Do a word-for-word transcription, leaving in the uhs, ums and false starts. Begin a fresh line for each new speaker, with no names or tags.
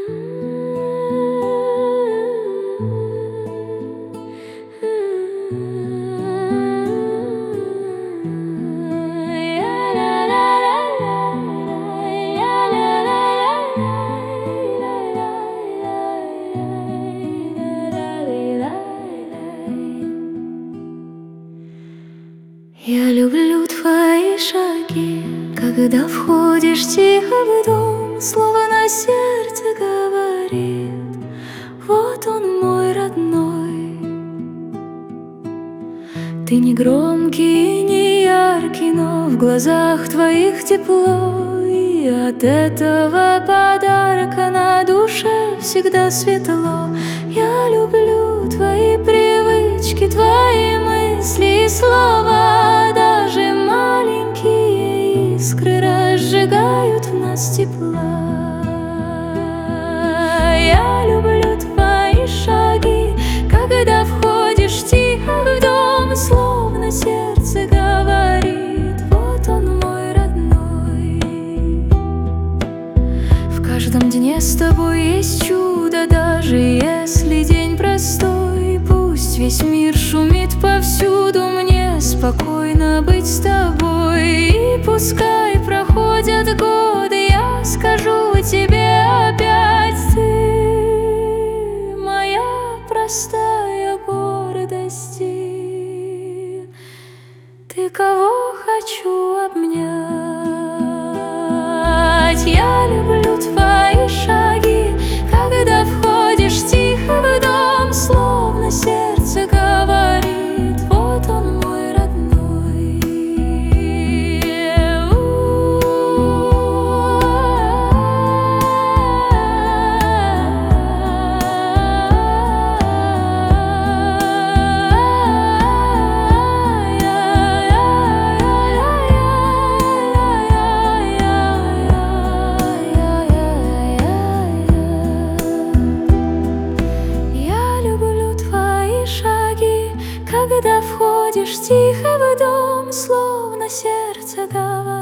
Я люблю твои шаги, когда входишь тихо в дом, словно сердце говорит: вот он мой родной. Ты не громкий, не яркий, но в глазах твоих тепло, и от этого подарка на душе всегда светло. Я люблю твои привычки, твои мысли и слова, даже маленькие искры разжигают в нас тепла. Я люблю твои шаги, когда входишь тихо в дом, словно сердце говорит: вот он мой родной. В каждом дне с тобой есть чудо, даже если день простой. Пусть весь мир шумит повсюду, мне спокойно быть с тобой. И пускай проходят годы, я скажу тебе опять: ты моя простая гордость, и ты, кого хочу обнять. Я люблю твои шаги, когда входишь тихо в дом, словно сердце говорит: вот он мой родной. Когда входишь тихо в дом, словно сердце говорит: